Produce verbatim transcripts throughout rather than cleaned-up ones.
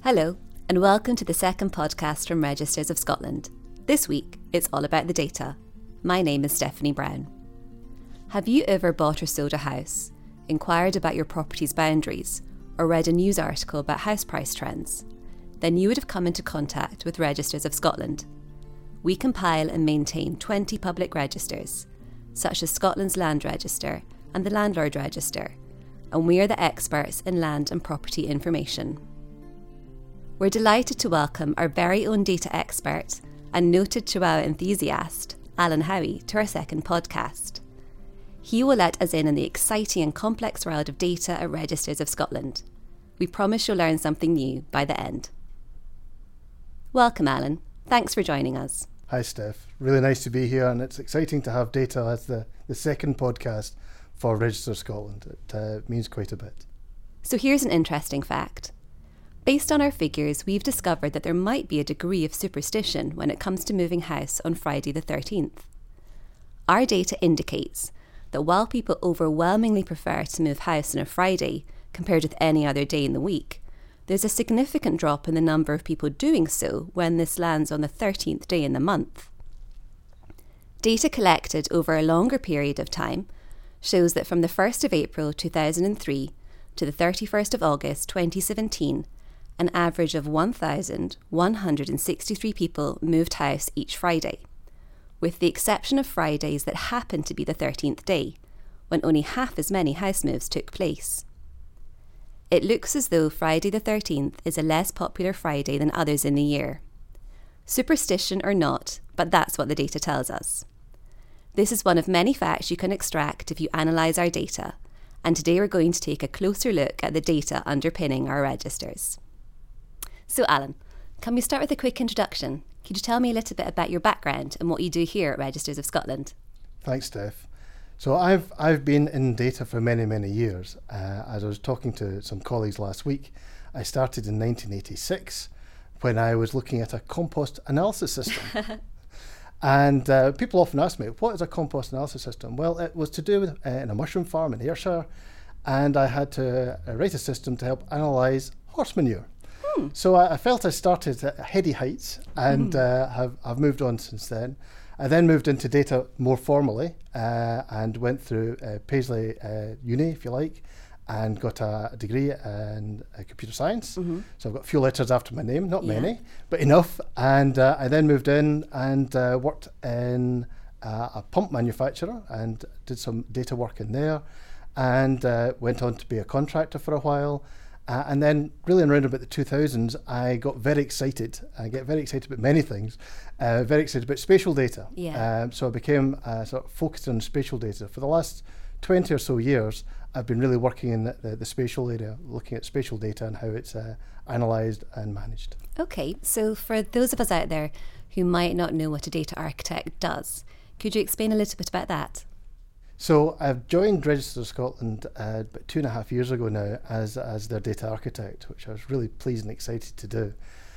Hello, and welcome to the second podcast from Registers of Scotland. This week, it's all about the data. My name is Stephanie Brown. Have you ever bought or sold a house, inquired about your property's boundaries, or read a news article about house price trends? Then you would have come into contact with Registers of Scotland. We compile and maintain twenty public registers, such as Scotland's Land Register and the Landlord Register, and we are the experts in land and property information. We're delighted to welcome our very own data expert and noted Chihuahua enthusiast, Alan Howie, to our second podcast. He will let us in on the exciting and complex world of data at Registers of Scotland. We promise you'll learn something new by the end. Welcome, Alan. Thanks for joining us. Hi, Steph. Really nice to be here, and it's exciting to have data as the, the second podcast for Register Scotland. It uh, means quite a bit. So here's an interesting fact. Based on our figures, we've discovered that there might be a degree of superstition when it comes to moving house on Friday the thirteenth. Our data indicates that while people overwhelmingly prefer to move house on a Friday compared with any other day in the week, there's a significant drop in the number of people doing so when this lands on the thirteenth day in the month. Data collected over a longer period of time shows that from the first of April two thousand three to the thirty-first of August twenty seventeen, an average of one thousand one hundred sixty-three people moved house each Friday, with the exception of Fridays that happened to be the thirteenth day, when only half as many house moves took place. It looks as though Friday the thirteenth is a less popular Friday than others in the year. Superstition or not, but that's what the data tells us. This is one of many facts you can extract if you analyse our data, and today we're going to take a closer look at the data underpinning our registers. So Alan, can we start with a quick introduction? Could you tell me a little bit about your background and what you do here at Registers of Scotland? Thanks, Steph. So I've I've been in data for many, many years. Uh, as I was talking to some colleagues last week, I started in nineteen eighty-six when I was looking at a compost analysis system. And uh, people often ask me, what is a compost analysis system? Well, it was to do with uh, in a mushroom farm in Ayrshire, and I had to uh, write a system to help analyse horse manure. Hmm. So I, I felt I started at heady heights and mm. uh, have I've moved on since then. I then moved into data more formally uh, and went through uh, Paisley uh, Uni, if you like, and got a, a degree in uh, computer science. Mm-hmm. So I've got a few letters after my name, not yeah. many, but enough. And uh, I then moved in and uh, worked in uh, a pump manufacturer and did some data work in there, and uh, went on to be a contractor for a while. Uh, and then really around about the two thousands, I got very excited. I get very excited about many things, uh, very excited about spatial data. Yeah. Um, so I became uh, sort of focused on spatial data. For the last twenty or so years, I've been really working in the, the, the spatial area, looking at spatial data and how it's uh, analysed and managed. Okay, so for those of us out there who might not know what a data architect does, could you explain a little bit about that? So I've joined Register Scotland uh, about two and a half years ago now as as their data architect, which I was really pleased and excited to do.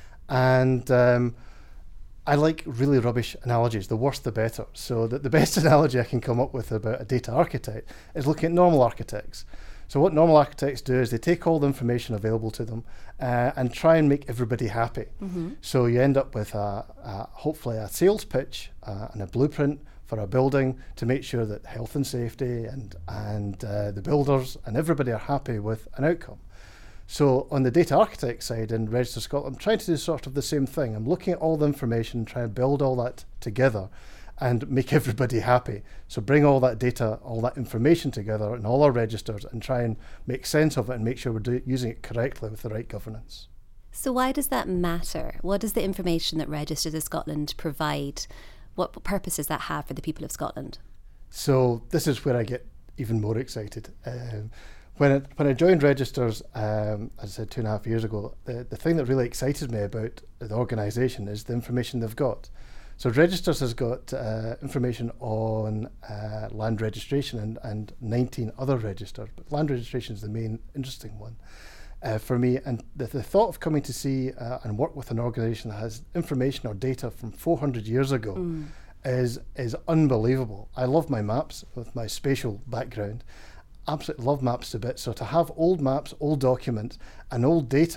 And um, I like really rubbish analogies, the worse the better. So that the best analogy I can come up with about a data architect is looking at normal architects. So what normal architects do is they take all the information available to them uh, and try and make everybody happy. Mm-hmm. So you end up with a, a hopefully a sales pitch uh, and a blueprint for a building to make sure that health and safety and and uh, the builders and everybody are happy with an outcome. So on the data architect side in Register Scotland, I'm trying to do sort of the same thing. I'm looking at all the information and trying to build all that together and make everybody happy. So bring all that data, all that information together in all our registers and try and make sense of it and make sure we're do- using it correctly with the right governance. So why does that matter? What is the information that Registers of Scotland provide? What purpose does that have for the people of Scotland? So this is where I get even more excited. Um, when, it, when I joined Registers, um, as I said, two and a half years ago, the, the thing that really excited me about the organisation is the information they've got. So Registers has got uh, information on uh, land registration and, and nineteen other registers, but land registration is the main interesting one. Uh, for me, and the, the thought of coming to see uh, and work with an organisation that has information or data from four hundred years ago mm. is is unbelievable. I love my maps with my spatial background. Absolutely love maps to bits. So to have old maps, old documents, and old data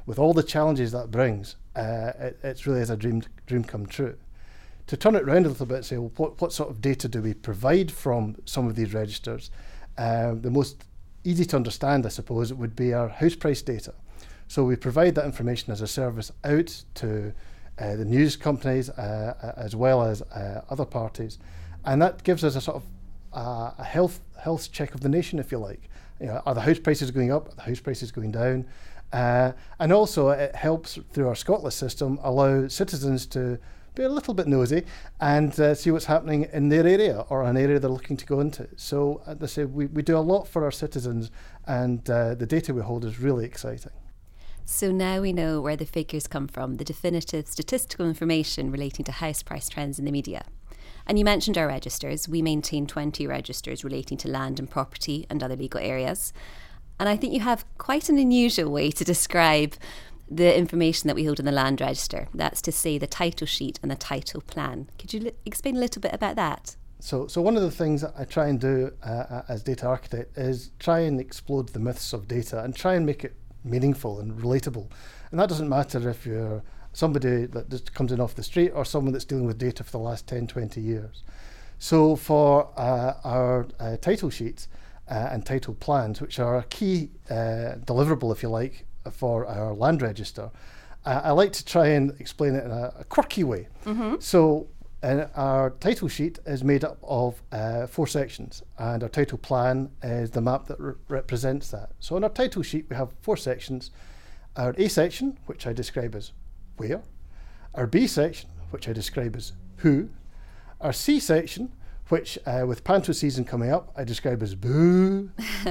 with all the challenges that brings, uh, it it's really is a dream dream come true. To turn it around a little bit and say, well, what, what sort of data do we provide from some of these registers? Uh, the most easy to understand, I suppose, it would be our house price data. So we provide that information as a service out to uh, the news companies uh, as well as uh, other parties, and that gives us a sort of uh, a health health check of the nation, if you like. You know, are the house prices going up? Are the house prices going down? Uh, and also it helps through our Scotland system allow citizens to be a little bit nosy and uh, see what's happening in their area or an area they're looking to go into. So as I say, we, we do a lot for our citizens, and uh, the data we hold is really exciting. So now we know where the figures come from, the definitive statistical information relating to house price trends in the media. And you mentioned our registers. We maintain twenty registers relating to land and property and other legal areas. And I think you have quite an unusual way to describe the information that we hold in the land register. That's to say the title sheet and the title plan. Could you li- explain a little bit about that? So, so one of the things that I try and do uh, as data architect is try and explode the myths of data and try and make it meaningful and relatable. And that doesn't matter if you're somebody that just comes in off the street or someone that's dealing with data for the last ten, twenty years. So for uh, our uh, title sheets uh, and title plans, which are a key uh, deliverable, if you like, for our land register, uh, I like to try and explain it in a, a quirky way. Mm-hmm. So uh, our title sheet is made up of uh, four sections, and our title plan is the map that re- represents that. So in our title sheet we have four sections. Our A section, which I describe as where, our B section, which I describe as who, our C section, which uh, with panto season coming up I describe as boo,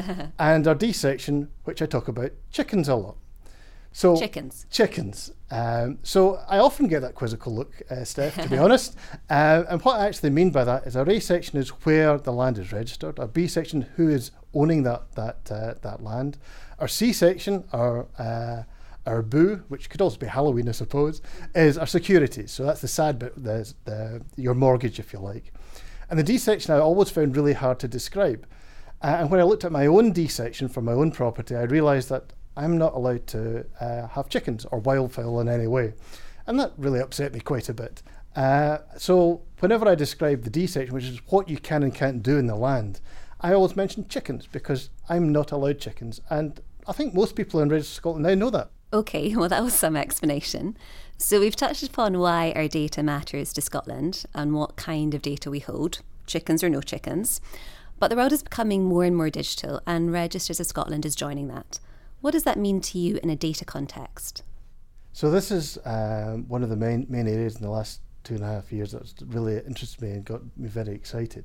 and our D section, which I talk about chickens a lot. So chickens. Chickens. Um, so I often get that quizzical look, uh, Steph, to be honest. Uh, and what I actually mean by that is our A section is where the land is registered. Our B section, who is owning that that uh, that land. Our C section, our uh, our boo, which could also be Halloween, I suppose, is our securities. So that's the sad bit, the, the your mortgage, if you like. And the D section I always found really hard to describe. Uh, and when I looked at my own D section for my own property, I realised that I'm not allowed to uh, have chickens or wildfowl in any way. And that really upset me quite a bit. Uh, so whenever I describe the D section, which is what you can and can't do in the land, I always mention chickens because I'm not allowed chickens. And I think most people in Register Scotland now know that. Okay, well that was some explanation. So we've touched upon why our data matters to Scotland and what kind of data we hold, chickens or no chickens. But the world is becoming more and more digital, and Registers of Scotland is joining that. What does that mean to you in a data context? So this is um, one of the main main areas in the last two and a half years that's really interested me and got me very excited.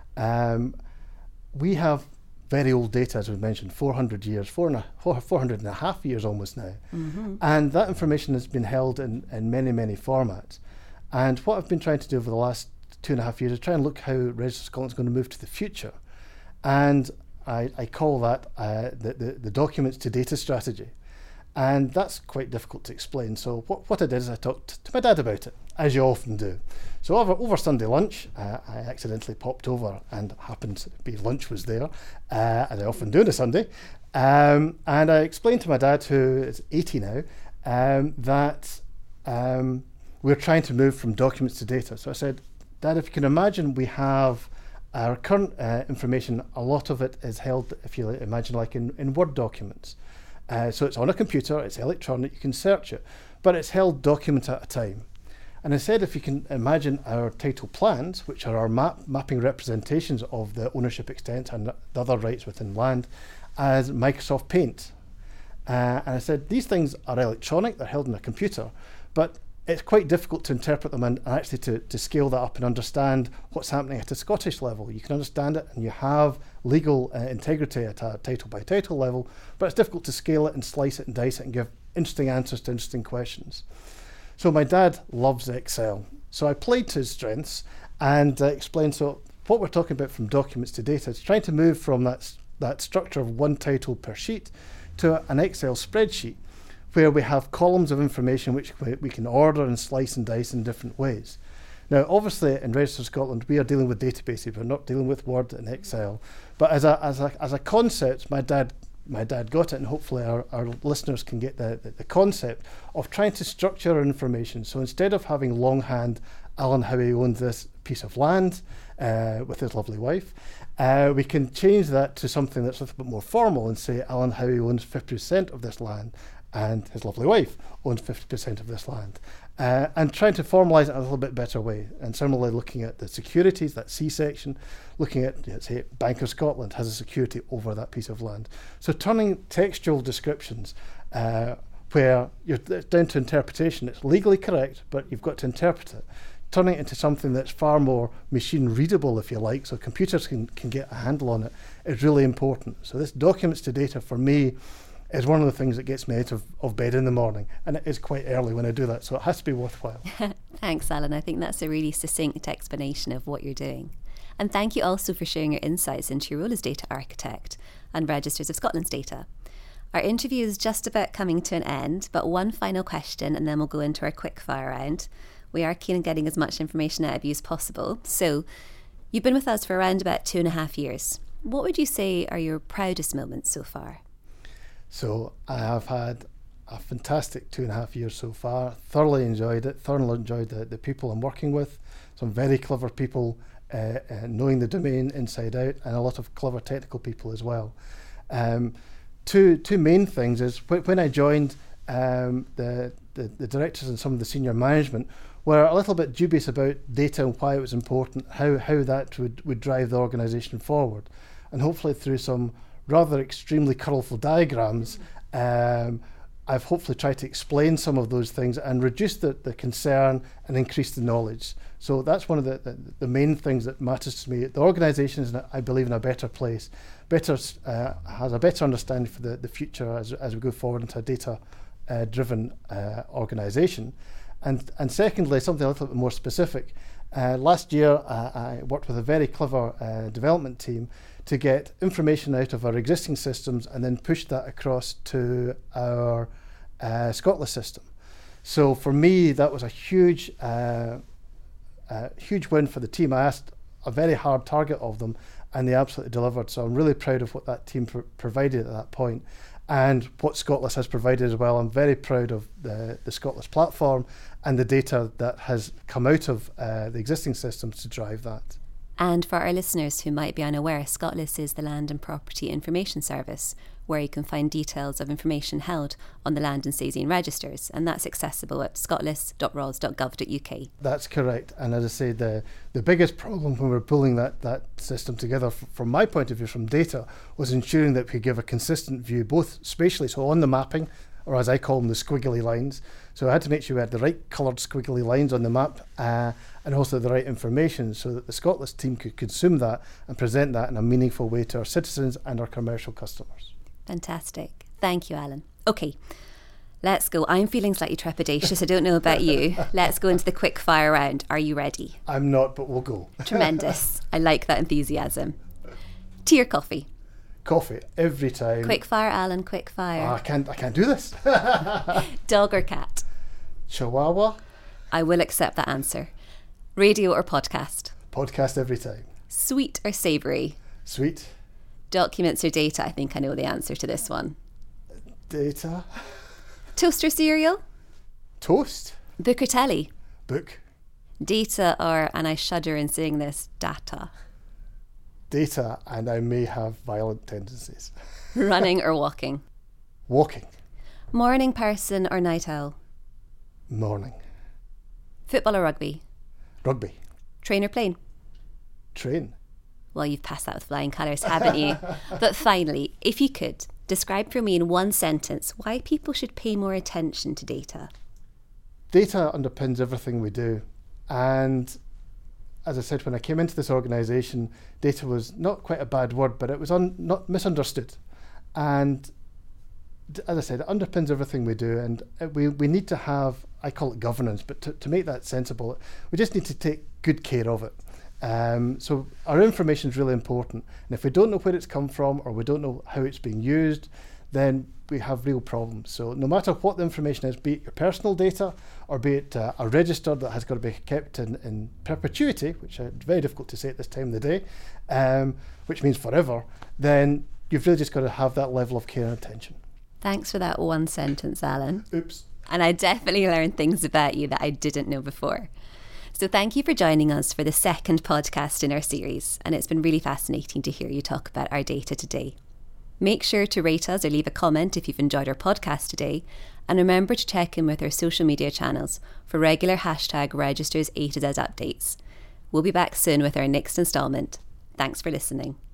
Um, we have very old data, as we mentioned, four hundred years, four, and a, four hundred and a half years almost now. Mm-hmm. And that information has been held in, in many, many formats. And what I've been trying to do over the last two and a half years is try and look how Register Scotland is going to move to the future. And I, I call that uh, the, the, the documents to data strategy. And that's quite difficult to explain. So what, what I did is I talked to my dad about it, as you often do. So over, over Sunday lunch, uh, I accidentally popped over and happened to be lunch was there, uh, as I often do on a Sunday. Um, and I explained to my dad, who is eighty now, um, that um, we're trying to move from documents to data. So I said, Dad, if you can imagine, we have our current uh, information, a lot of it is held, if you imagine, like in, in Word documents. Uh, so it's on a computer, it's electronic, you can search it, but it's held document at a time. And I said, if you can imagine our title plans, which are our map mapping representations of the ownership extent and the other rights within land, as Microsoft Paint. Uh, and I said, these things are electronic, they're held in a computer, but it's quite difficult to interpret them and actually to, to scale that up and understand what's happening at a Scottish level. You can understand it and you have legal uh, integrity at a title by title level, but it's difficult to scale it and slice it and dice it and give interesting answers to interesting questions. So my dad loves Excel. So I played to his strengths and uh, explained, so what we're talking about from documents to data is trying to move from that, that structure of one title per sheet to an Excel spreadsheet, where we have columns of information which we can order and slice and dice in different ways. Now, obviously, in Register Scotland, we are dealing with databases. We're not dealing with Word and Excel. But as a as a as a concept, my dad my dad got it, and hopefully our, our listeners can get the, the, the concept of trying to structure our information. So instead of having longhand, Alan Howie owned this piece of land uh, with his lovely wife, uh, we can change that to something that's a little bit more formal and say Alan Howie owns fifty percent of this land and his lovely wife owns fifty percent of this land. Uh, and trying to formalise it in a little bit better way. And similarly looking at the securities, that C section, looking at, you know, say, Bank of Scotland has a security over that piece of land. So turning textual descriptions uh, where you're down to interpretation, it's legally correct, but you've got to interpret it. Turning it into something that's far more machine readable, if you like, so computers can, can get a handle on it, is really important. So this documents to data for me is one of the things that gets me out of, of bed in the morning, and it is quite early when I do that, so it has to be worthwhile. Thanks, Alan. I think that's a really succinct explanation of what you're doing. And thank you also for sharing your insights into your role as data architect and Registers of Scotland's data. Our interview is just about coming to an end, but one final question and then we'll go into our quick fire round. We are keen on getting as much information out of you as possible. So you've been with us for around about two and a half years. What would you say are your proudest moments so far? So I have had a fantastic two and a half years so far, thoroughly enjoyed it, thoroughly enjoyed the, the people I'm working with, some very clever people uh, uh, knowing the domain inside out, and a lot of clever technical people as well. Um, two two main things is wh- when I joined, um, the, the, the directors and some of the senior management were a little bit dubious about data and why it was important, how, how that would, would drive the organisation forward. And hopefully through some rather extremely colourful diagrams, um, I've hopefully tried to explain some of those things and reduce the, the concern and increase the knowledge. So that's one of the, the, the main things that matters to me. The organisation is, I believe, in a better place, better uh, has a better understanding for the, the future as, as we go forward into a data-driven uh, uh, organisation. And, and secondly, something a little bit more specific. Uh, last year, uh, I worked with a very clever uh, development team to get information out of our existing systems and then push that across to our uh, Scotland system. So for me, that was a huge, uh, uh, huge win for the team. I asked a very hard target of them, and they absolutely delivered. So I'm really proud of what that team pr- provided at that point, and what Scotland has provided as well. I'm very proud of the, the Scotland platform and the data that has come out of uh, the existing systems to drive that. And for our listeners who might be unaware, Scotland is the Land and Property Information Service, where you can find details of information held on the Land and Saisian registers, and that's accessible at scotlis dot r o s dot gov dot u k. That's correct, and as I say, the, the biggest problem when we were pulling that, that system together, f- from my point of view, from data, was ensuring that we give a consistent view, both spatially, so on the mapping, or as I call them, the squiggly lines. So I had to make sure we had the right coloured squiggly lines on the map, uh, and also the right information so that the Scotland team could consume that and present that in a meaningful way to our citizens and our commercial customers. Fantastic. Thank you, Alan. Okay, let's go. I'm feeling slightly trepidatious. I don't know about you. Let's go into the quick fire round. Are you ready? I'm not, but we'll go. Tremendous. I like that enthusiasm. Tea or coffee? Coffee, every time. Quick fire, Alan, quick fire. Oh, I can't, I can't do this. Dog or cat? Chihuahua. I will accept that answer. Radio or podcast? Podcast every time. Sweet or savoury? Sweet. Documents or data? I think I know the answer to this one. Data. Toast or cereal? Toast. Book or telly? Book. Data or, and I shudder in saying this, data? Data, and I may have violent tendencies. Running or walking? Walking. Morning person or night owl? Morning. Football or rugby? Rugby. Train or plane? Train. Well, you've passed that with flying colours, haven't you? But finally, if you could, describe for me in one sentence why people should pay more attention to data. Data underpins everything we do. And as I said, when I came into this organisation, data was not quite a bad word, but it was un- not misunderstood. And as I said, it underpins everything we do. And we, we need to have, I call it governance, but to, to make that sensible, we just need to take good care of it. Um, so our information is really important. And if we don't know where it's come from, or we don't know how it's being used, then we have real problems. So no matter what the information is, be it your personal data, or be it uh, a register that has got to be kept in, in perpetuity, which is very difficult to say at this time of the day, um, which means forever, then you've really just got to have that level of care and attention. Thanks for that one sentence, Alan. Oops. And I definitely learned things about you that I didn't know before. So thank you for joining us for the second podcast in our series, and it's been really fascinating to hear you talk about our data today. Make sure to rate us or leave a comment if you've enjoyed our podcast today, and remember to check in with our social media channels for regular hashtag registers A to Z updates. We'll be back soon with our next instalment. Thanks for listening.